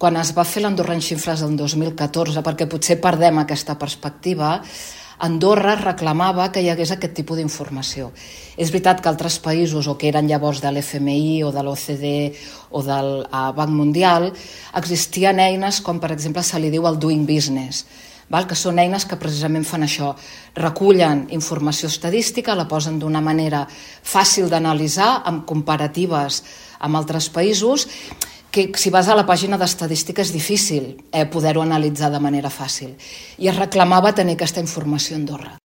quan es va fer l'Andorra en xifres del 2014, perquè potser perdem aquesta perspectiva, Andorra reclamava que hi hagués aquest tipus d'informació. És veritat que altres països, o que eren llavors de l'FMI o de l'OCDE o del Banc Mundial, existien eines com, per exemple, se li diu el Doing Business, que són eines que precisament fan això, recullen informació estadística, la posen d'una manera fàcil d'analitzar, amb comparatives amb altres països, que si vas a la pàgina d'estadística és difícil poder-ho analitzar de manera fàcil. I es reclamava tenir aquesta informació a Andorra.